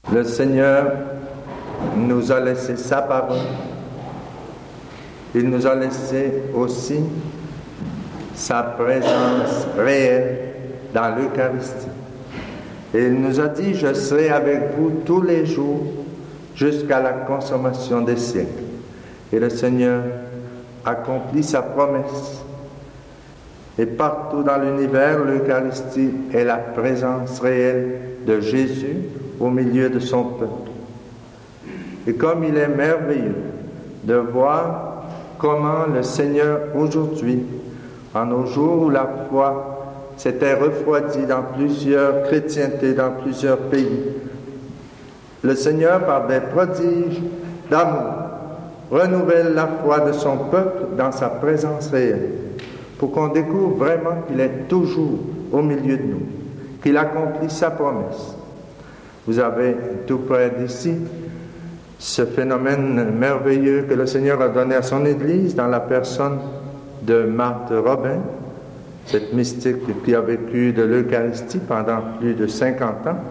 Le Seigneur nous a laissé sa parole. Il nous a laissé aussi sa présence réelle dans l'Eucharistie. Et il nous a dit, je serai avec vous tous les jours jusqu'à la consommation des siècles. Et le Seigneur accomplit sa promesse. Et partout dans l'univers, l'Eucharistie est la présence réelle de Jésus au milieu de son peuple. Et comme il est merveilleux de voir comment le Seigneur aujourd'hui, en nos jours où la foi s'était refroidie dans plusieurs chrétientés, dans plusieurs pays, le Seigneur, par des prodiges d'amour, renouvelle la foi de son peuple dans sa présence réelle, pour qu'on découvre vraiment qu'il est toujours au milieu de nous, qu'il accomplit sa promesse. Vous avez tout près d'ici ce phénomène merveilleux que le Seigneur a donné à son Église dans la personne de Marthe Robin, cette mystique qui a vécu de l'Eucharistie pendant plus de 50 ans.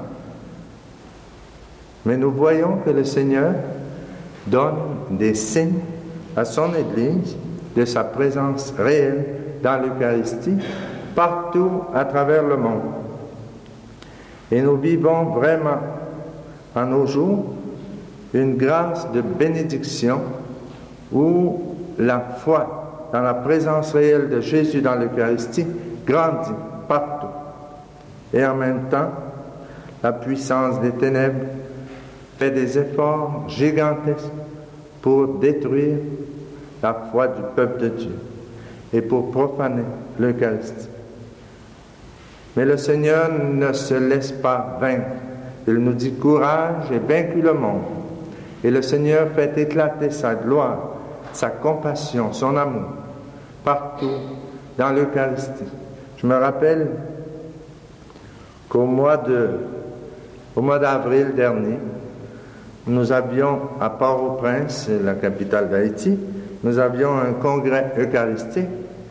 Mais nous voyons que le Seigneur donne des signes à son Église de sa présence réelle dans l'Eucharistie partout à travers le monde. Et nous vivons vraiment en nos jours une grâce de bénédiction où la foi dans la présence réelle de Jésus dans l'Eucharistie grandit partout. Et en même temps, la puissance des ténèbres fait des efforts gigantesques pour détruire la foi du peuple de Dieu et pour profaner l'Eucharistie. Mais le Seigneur ne se laisse pas vaincre. Il nous dit « Courage et vaincu le monde ». Et le Seigneur fait éclater sa gloire, sa compassion, son amour, partout dans l'Eucharistie. Je me rappelle qu'au mois d'avril dernier, nous avions à Port-au-Prince, la capitale d'Haïti, nous avions un congrès eucharistique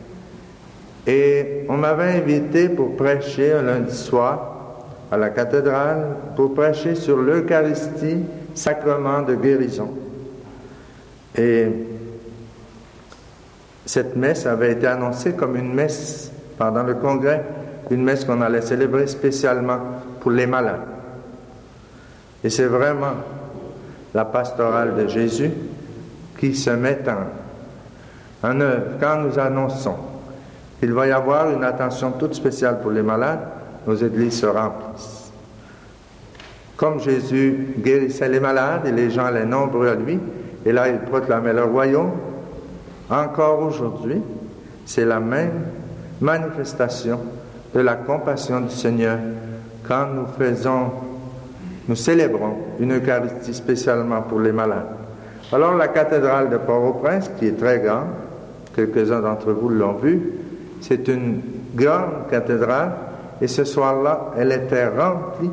et on m'avait invité pour prêcher un lundi soir à la cathédrale, pour prêcher sur l'Eucharistie, sacrement de guérison. Et cette messe avait été annoncée comme une messe pendant le congrès, une messe qu'on allait célébrer spécialement pour les malades. Et c'est vraiment la pastorale de Jésus qui se met en œuvre quand nous annonçons qu'il va y avoir une attention toute spéciale pour les malades. Nos églises se remplissent. Comme Jésus guérissait les malades et les gens allaient nombreux à lui, et là il proclamait le royaume, encore aujourd'hui, c'est la même manifestation de la compassion du Seigneur quand nous célébrons une Eucharistie spécialement pour les malades. Alors la cathédrale de Port-au-Prince, qui est très grande, quelques-uns d'entre vous l'ont vu, c'est une grande cathédrale, et ce soir-là, elle était remplie.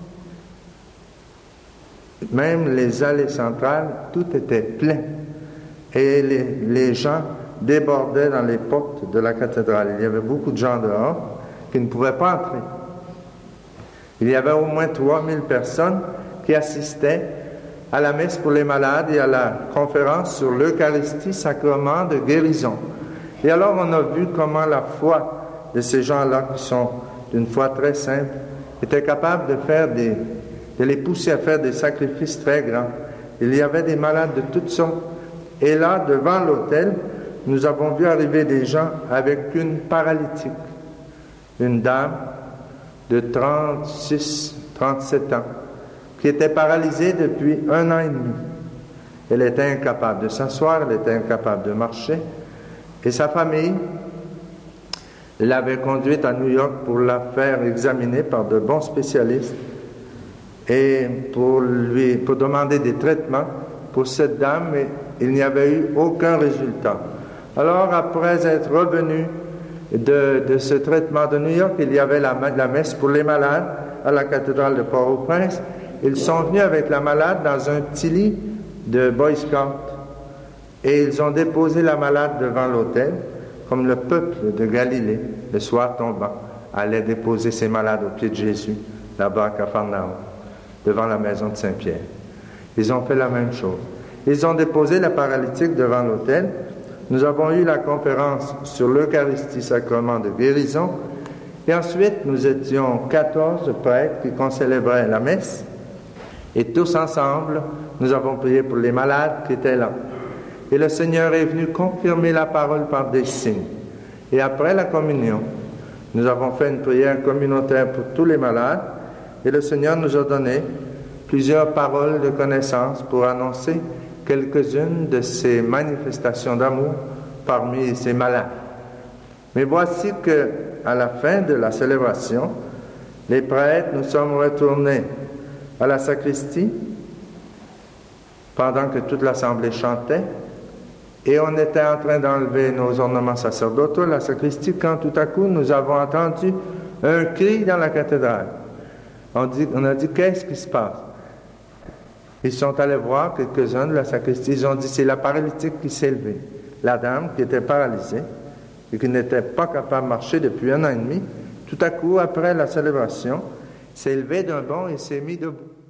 Même les allées centrales, tout était plein. Et les gens débordaient dans les portes de la cathédrale. Il y avait beaucoup de gens dehors qui ne pouvaient pas entrer. Il y avait au moins 3000 personnes qui assistaient à la messe pour les malades et à la conférence sur l'Eucharistie, sacrement de guérison. Et alors on a vu comment la foi de ces gens-là, qui sont d'une foi très simple, était capable de les pousser à faire des sacrifices très grands. Il y avait des malades de toutes sortes. Et là, devant l'autel, nous avons vu arriver des gens avec une paralytique. Une dame de 37 ans, qui était paralysée depuis 1 an et demi. Elle était incapable de s'asseoir, elle était incapable de marcher. Et sa famille l'avait conduite à New York pour la faire examiner par de bons spécialistes et pour demander des traitements pour cette dame, mais il n'y avait eu aucun résultat. Alors, après être revenu de ce traitement de New York, il y avait la messe pour les malades à la cathédrale de Port-au-Prince. Ils sont venus avec la malade dans un petit lit de Boy Scout et ils ont déposé la malade devant l'autel, comme le peuple de Galilée, le soir tombant, allait déposer ses malades aux pieds de Jésus, là-bas à Capharnaüm. devant la maison de Saint-Pierre. Ils ont fait la même chose. Ils ont déposé la paralytique devant l'autel. Nous avons eu la conférence sur l'Eucharistie, sacrement de guérison. Et ensuite, nous étions 14 prêtres qui concélébraient la messe. Et tous ensemble, nous avons prié pour les malades qui étaient là. Et le Seigneur est venu confirmer la parole par des signes. Et après la communion, nous avons fait une prière communautaire pour tous les malades. Et le Seigneur nous a donné plusieurs paroles de connaissance pour annoncer quelques-unes de ces manifestations d'amour parmi ces malades. Mais voici que, à la fin de la célébration, les prêtres, nous sommes retournés à la sacristie pendant que toute l'assemblée chantait et on était en train d'enlever nos ornements sacerdotaux à la sacristie quand tout à coup nous avons entendu un cri dans la cathédrale. On a dit, qu'est-ce qui se passe? Ils sont allés voir quelques-uns de la sacristie. Ils ont dit, c'est la paralytique qui s'est levée. La dame qui était paralysée et qui n'était pas capable de marcher depuis 1 an et demi, tout à coup, après la célébration, s'est levée d'un bond et s'est mise debout.